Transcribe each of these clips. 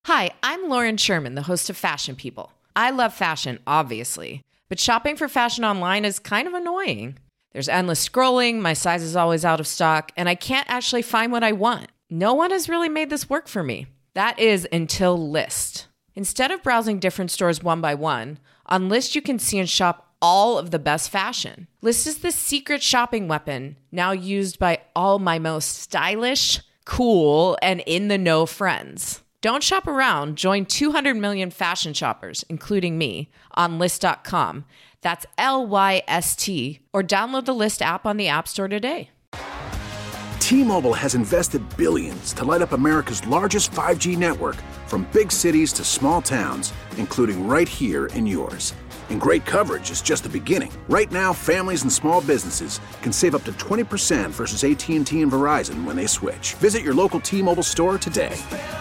Hi, I'm Lauren Sherman, the host of Fashion People. I love fashion, obviously, but shopping for fashion online is kind of annoying. There's endless scrolling, my size is always out of stock, and I can't actually find what I want. No one has really made this work for me. That is until Lyst. Instead of browsing different stores one by one, on Lyst you can see and shop all of the best fashion. Lyst is the secret shopping weapon, now used by all my most stylish, cool, and in-the-know friends. Don't shop around. Join 200 million fashion shoppers, including me, on Lyst.com. That's Lyst, or download the Lyst app on the App Store today. T-Mobile has invested billions to light up America's largest 5G network, from big cities to small towns, including right here in yours. And great coverage is just the beginning. Right now, families and small businesses can save up to 20% versus AT&T and Verizon when they switch. Visit your local T-Mobile store today.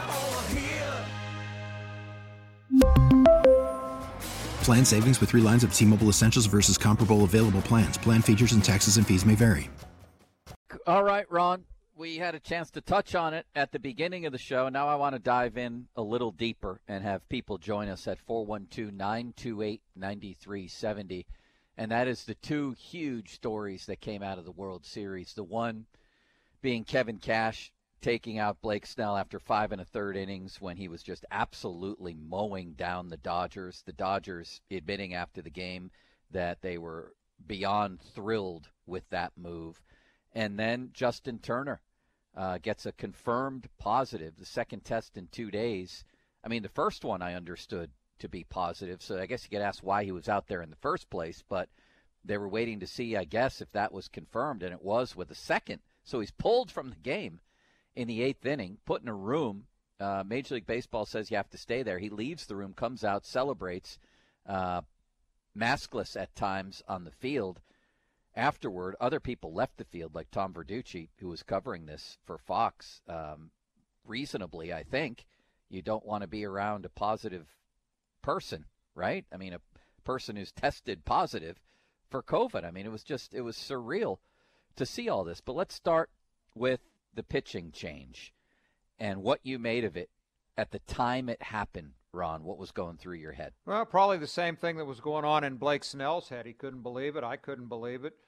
Plan savings with 3 lines of T-Mobile Essentials versus comparable available plans. Plan features and taxes and fees may vary. All right, Ron, we had a chance to touch on it at the beginning of the show. Now I want to dive in a little deeper and have people join us at 412-928-9370. And that is the 2 huge stories that came out of the World Series. The one being Kevin Cash taking out Blake Snell after 5 1/3 innings when he was just absolutely mowing down the Dodgers. The Dodgers admitting after the game that they were beyond thrilled with that move. And then Justin Turner gets a confirmed positive, the second test in 2 days. I mean, the first one I understood to be positive, so I guess you could ask why he was out there in the first place, but they were waiting to see, I guess, if that was confirmed, and it was with a second. So he's pulled from the game in the 8th inning, put in a room. Major League Baseball says you have to stay there. He leaves the room, comes out, celebrates, maskless at times on the field. Afterward, other people left the field, like Tom Verducci, who was covering this for Fox. Reasonably, I think. You don't want to be around a positive person, right? I mean, a person who's tested positive for COVID. I mean, it was surreal to see all this. But let's start with the pitching change and what you made of it at the time it happened. Ron, what was going through your head? Well, probably the same thing that was going on in Blake Snell's head. He couldn't believe it. I couldn't believe it.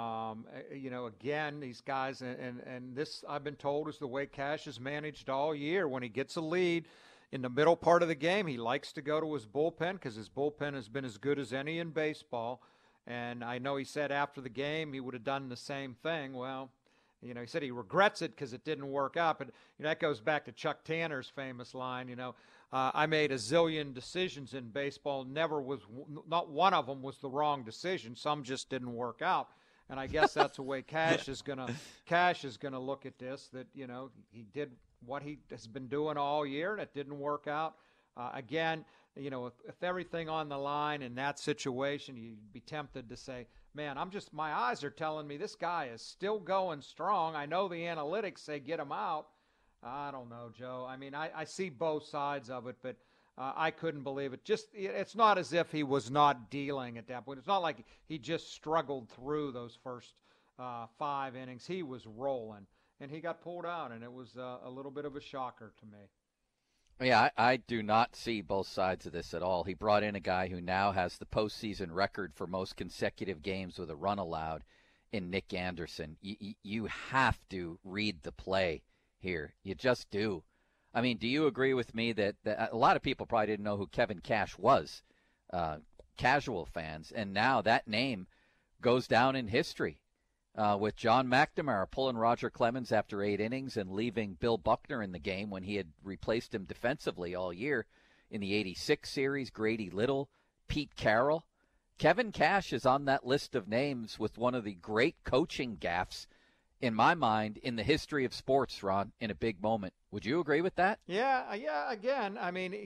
Again, these guys, and this, I've been told, is the way Cash has managed all year. When he gets a lead in the middle part of the game, he likes to go to his bullpen because his bullpen has been as good as any in baseball. And I know he said after the game he would have done the same thing. Well, he said he regrets it because it didn't work out. But that goes back to Chuck Tanner's famous line, I made a zillion decisions in baseball. Not one of them was the wrong decision. Some just didn't work out. And I guess that's the way Cash is gonna look at this. That he did what he has been doing all year, and it didn't work out. Again, if everything on the line in that situation, you'd be tempted to say, man, my eyes are telling me this guy is still going strong. I know the analytics say get him out. I don't know, Joe. I mean, I see both sides of it, but I couldn't believe it. It's not as if he was not dealing at that point. It's not like he just struggled through those first 5 innings. He was rolling, and he got pulled out, and it was a little bit of a shocker to me. Yeah, I do not see both sides of this at all. He brought in a guy who now has the postseason record for most consecutive games with a run allowed in Nick Anderson. You have to read the play here. You just do. I mean, do you agree with me that a lot of people probably didn't know who Kevin Cash was, casual fans, and now that name goes down in history with John McNamara pulling Roger Clemens after 8 innings and leaving Bill Buckner in the game when he had replaced him defensively all year in the 86 series, Grady Little, Pete Carroll. Kevin Cash is on that list of names with one of the great coaching gaffes, in my mind, in the history of sports, Ron, in a big moment. Would you agree with that? Yeah. Again, I mean,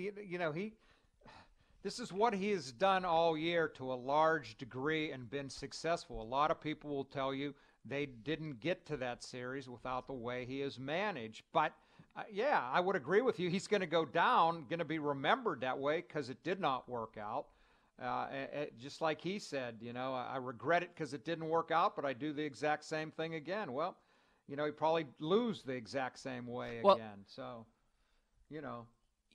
this is what he has done all year to a large degree and been successful. A lot of people will tell you they didn't get to that series without the way he has managed. But, I would agree with you. He's going to go down, going to be remembered that way because it did not work out. Just like he said, I regret it because it didn't work out, but I do the exact same thing again. Well, he'd probably lose the exact same way again. So,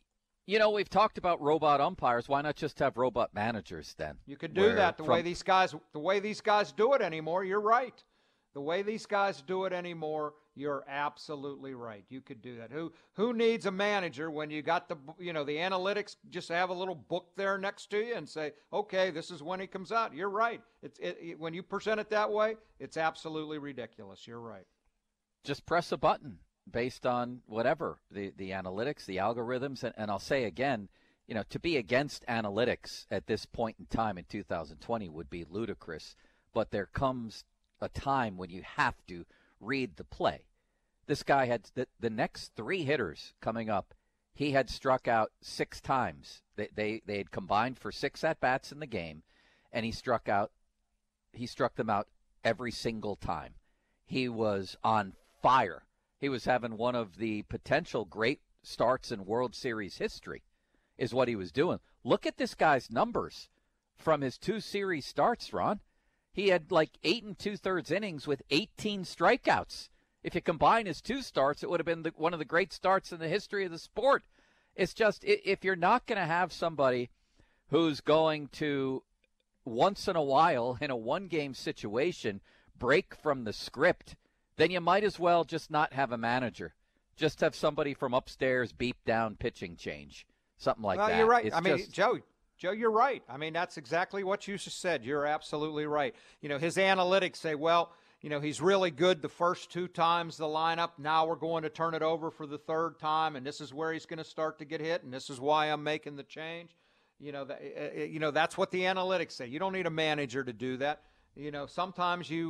You know, we've talked about robot umpires. Why not just have robot managers then? You could do that the way these guys do it anymore. You're right. The way these guys do it anymore, you're absolutely right. You could do that. Who needs a manager when you got the analytics? Just have a little book there next to you and say, okay, this is when he comes out. You're right. When you present it that way, it's absolutely ridiculous. You're right. Just press a button based on whatever, the analytics, the algorithms. And I'll say again, to be against analytics at this point in time in 2020 would be ludicrous. But there comes a time when you have to read the play. This guy had the next 3 hitters coming up. He had struck out 6 times. They had combined for 6 at-bats in the game, and he struck them out every single time. He was on fire. He was having one of the potential great starts in World Series history is what he was doing. Look at this guy's numbers from his 2 series starts, Ron. He had like 8 2/3 innings with 18 strikeouts. If you combine his 2 starts, it would have been one of the great starts in the history of the sport. It's just, if you're not going to have somebody who's going to, once in a while, in a one-game situation, break from the script, then you might as well just not have a manager. Just have somebody from upstairs beep down pitching change, something like that. You're right. Joe, you're right. I mean, that's exactly what you just said. You're absolutely right. His analytics say, well, he's really good the first 2 times the lineup. Now we're going to turn it over for the 3rd time, and this is where he's going to start to get hit, and this is why I'm making the change. That's what the analytics say. You don't need a manager to do that. Sometimes you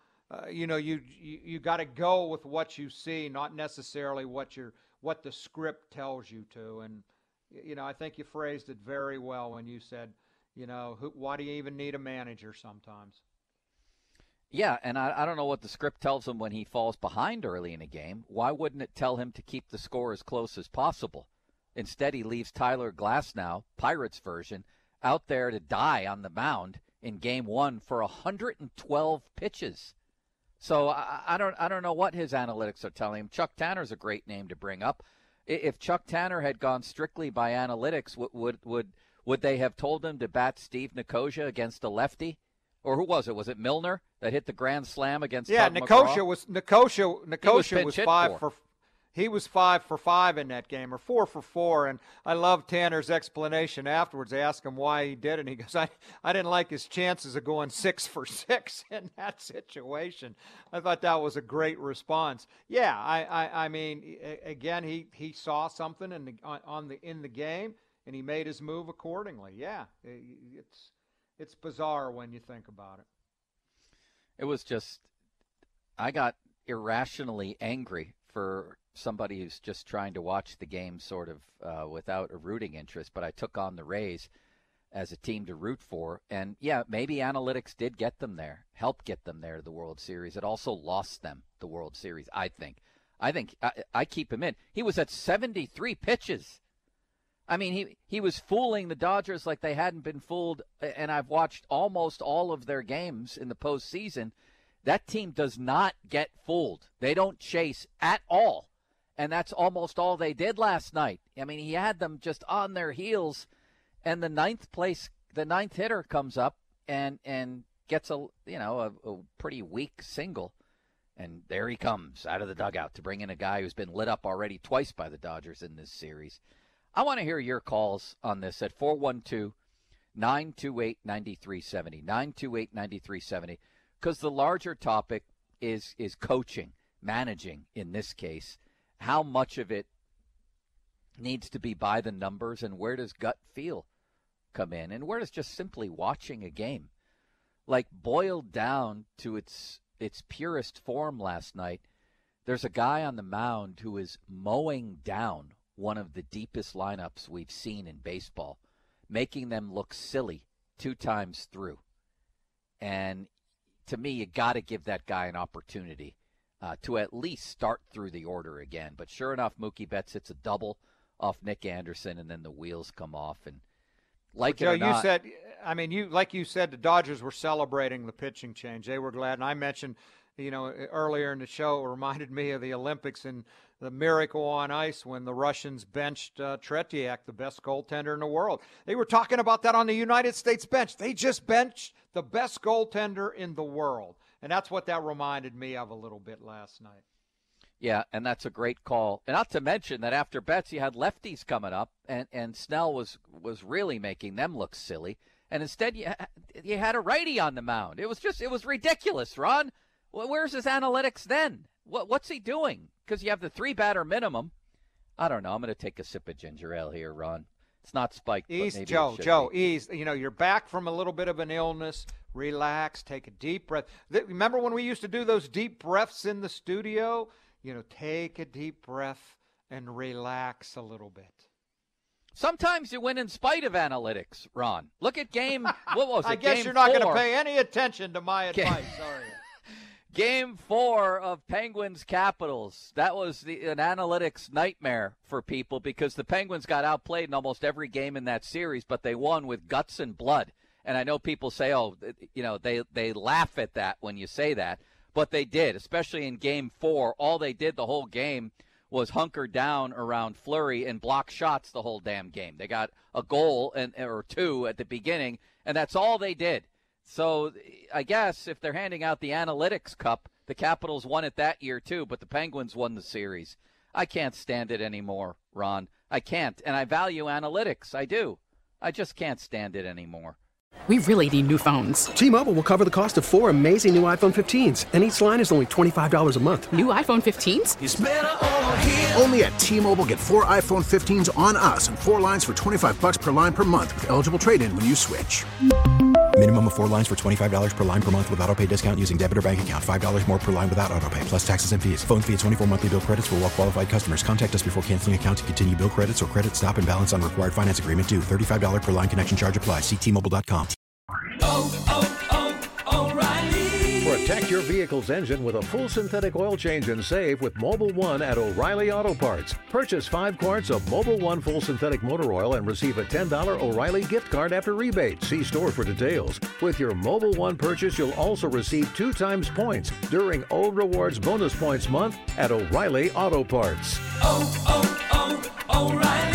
got to go with what you see, not necessarily what the script tells you to. And I think you phrased it very well when you said, why do you even need a manager sometimes? Yeah, and I don't know what the script tells him when he falls behind early in a game. Why wouldn't it tell him to keep the score as close as possible? Instead, he leaves Tyler Glasnow, Pirates version, out there to die on the mound in Game 1 for 112 pitches. So I don't know what his analytics are telling him. Chuck Tanner's a great name to bring up. If Chuck Tanner had gone strictly by analytics, would they have told him to bat Steve Nicosia against a lefty? Or who was it? Was it Milner that hit the grand slam against Tug McGraw? Nicosia was 5 for. He was 5 for 5 in that game, or 4 for 4. And I love Tanner's explanation afterwards. They asked him why he did it, and he goes, I didn't like his chances of going 6 for 6 in that situation. I thought that was a great response. Yeah, I mean, again, he saw something in the game, and he made his move accordingly. Yeah, it's bizarre when you think about it. It was just, I got irrationally angry for somebody who's just trying to watch the game sort of without a rooting interest, but I took on the Rays as a team to root for. And, yeah, maybe analytics did get them there, helped get them there to the World Series. It also lost them the World Series, I think. I keep him in. He was at 73 pitches. I mean, he was fooling the Dodgers like they hadn't been fooled, and I've watched almost all of their games in the postseason. That team does not get fooled. They don't chase at all. And that's almost all they did last night. I mean, he had them just on their heels, and the ninth hitter comes up and gets a pretty weak single, and there he comes out of the dugout to bring in a guy who's been lit up already twice by the Dodgers in this series. I want to hear your calls on this at 412-928-9370, 928-9370, because the larger topic is coaching, managing in this case. How much of it needs to be by the numbers, and where does gut feel come in, and where does just simply watching a game, like, boiled down to its purest form last night? There's a guy on the mound who is mowing down one of the deepest lineups we've seen in baseball, making them look silly 2 times through. And to me, you got to give that guy an opportunity to at least start through the order again. But sure enough, Mookie Betts hits a double off Nick Anderson, and then the wheels come off. And like Joe, it or not, you said, the Dodgers were celebrating the pitching change. They were glad. And I mentioned, earlier in the show, it reminded me of the Olympics in the miracle on ice when the Russians benched Tretiak, the best goaltender in the world. They were talking about that on the United States bench. They just benched the best goaltender in the world. And that's what that reminded me of a little bit last night. Yeah, and that's a great call. And not to mention that after Betts, you had lefties coming up, and Snell was really making them look silly. And instead, you had a righty on the mound. It was ridiculous, Ron. Well, where's his analytics then? What's he doing? Because you have the 3-batter minimum. I don't know. I'm going to take a sip of ginger ale here, Ron. It's not spiked. Ease, Joe, ease. You know, you're back from a little bit of an illness. Relax. Take a deep breath. Remember when we used to do those deep breaths in the studio? You know, take a deep breath and relax a little bit. Sometimes you win in spite of analytics, Ron. Look at what was it? I guess game you're not going to 4. pay any attention to my advice, are you? Game 4 of Penguins-Capitals. That was an analytics nightmare for people because the Penguins got outplayed in almost every game in that series, but they won with guts and blood. And I know people say, they laugh at that when you say that. But they did, especially in Game 4. All they did the whole game was hunker down around Fleury and block shots the whole damn game. They got a goal or 2 at the beginning, and that's all they did. So I guess if they're handing out the Analytics Cup, the Capitals won it that year too, but the Penguins won the series. I can't stand it anymore, Ron. I can't, and I value analytics. I do. I just can't stand it anymore. We really need new phones. T-Mobile will cover the cost of 4 amazing new iPhone 15s, and each line is only $25 a month. New iPhone 15s? It's better over here. Only at T-Mobile, get 4 iPhone 15s on us and 4 lines for $25 per line per month with eligible trade-in when you switch. Minimum of 4 lines for $25 per line per month with autopay discount using debit or bank account. $5 more per line without autopay, plus taxes and fees. Phone fee at 24 monthly bill credits for well-qualified customers. Contact us before canceling account to continue bill credits or credit stop and balance on required finance agreement due. $35 per line connection charge applies. See T-Mobile.com. O'Reilly. Protect your vehicle's engine with a full synthetic oil change and save with Mobil 1 at O'Reilly Auto Parts. Purchase 5 quarts of Mobil 1 full synthetic motor oil and receive a $10 O'Reilly gift card after rebate. See store for details. With your Mobil 1 purchase, you'll also receive 2 times points during O Rewards Bonus Points Month at O'Reilly Auto Parts. O'Reilly.